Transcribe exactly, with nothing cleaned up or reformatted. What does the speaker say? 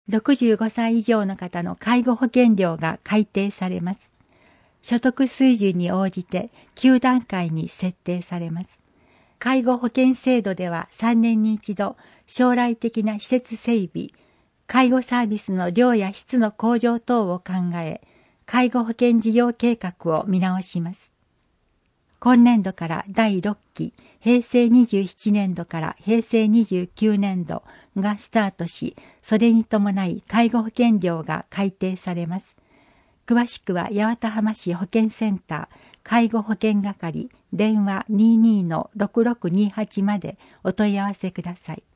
ろくじゅうごさい以上の方の介護保険料が改定されます。所得水準に応じてきゅう段階に設定されます。介護保険制度ではさんねんに一度、将来的な施設整備、介護サービスの量や質の向上等を考え、介護保険事業計画を見直します。今年度からだいろっき、へいせいにじゅうななねんどからへいせいにじゅうきゅうねんどがスタートし、それに伴い介護保険料が改定されます。詳しくは八幡浜市保健センター介護保険係電話 にじゅうにのろくろくにはち までお問い合わせください。